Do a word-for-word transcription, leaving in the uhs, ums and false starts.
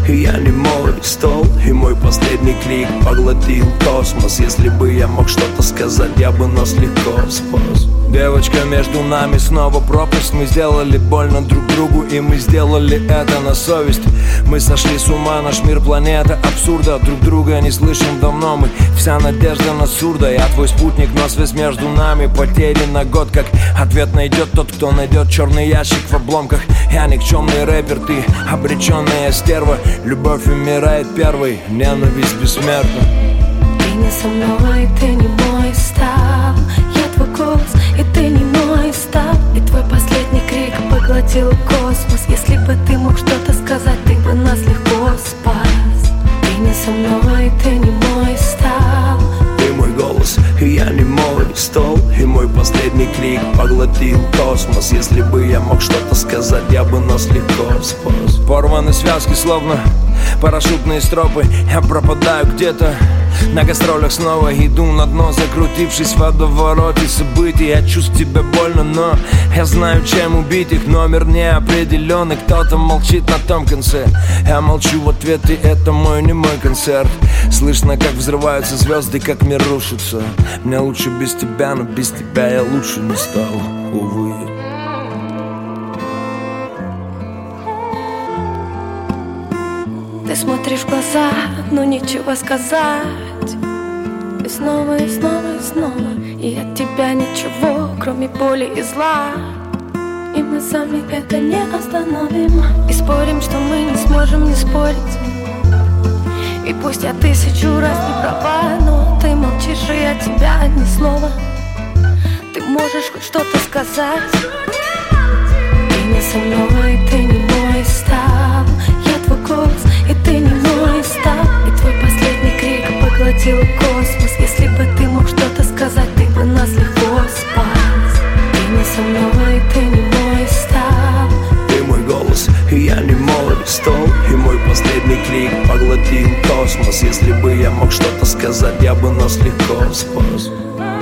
и я не мой стол, и мой последний крик поглотил космос. Если бы я мог что-то сказать, я бы нас легко спас. Девочка, между нами снова пропасть. Мы сделали больно друг другу, и мы сделали это на совесть. Мы сошли с ума, наш мир планета абсурда. Друг друга не слышим давно, мы вся надежда на сурда. Я твой спутник, но связь между нами потерян на год. Как ответ найдет тот, кто найдет черный ящик в обломках. Я никчемный рэпер, ты обреченная стерва. Любовь умирает первой, ненависть бессмертна. Ты не со мной, ты не мой стал. Я твой голос, и ты не мой стал. И твой последний крик поглотил космос. Если бы ты мог что-то сказать, ты бы нас легко спас. Ты не со мной, ты не мой стал. Ты мой голос, и я не мой стол, и мой последний крик поглотил космос. Если бы я мог что-то сказать, я бы нас легко спас. Порваны связки, словно парашютные стропы. Я пропадаю где-то на гастролях, снова иду на дно, закрутившись в водовороте событий. Я чувствую тебя больно, но я знаю, чем убить их. Номер неопределенный, кто-то молчит на том конце. Я молчу в ответ, и это мой не мой концерт. Слышно, как взрываются звезды, как мир рушится. Мне лучше без тебя, но без тебя я лучше не стал, увы. Ты смотришь в глаза, но нечего сказать. И снова, и снова, и снова. И от тебя ничего, кроме боли и зла. И мы сами это не остановим. И спорим, что мы не сможем не спорить. И пусть я тысячу раз не права, но ты молчишь, и от тебя ни слова. Ты можешь хоть что-то сказать. Ты не со мной, ты не мой стал. Я твой голос, и ты не мой стал. И твой последний крик поглотил космос. Если бы ты мог что-то сказать, ты бы нас легко спас. Ты не со мной, ты не мой стал. Ты мой голос, и я не мой стол, и мой последний крик поглотил космос. Если бы я мог что-то сказать, я бы нас легко спас.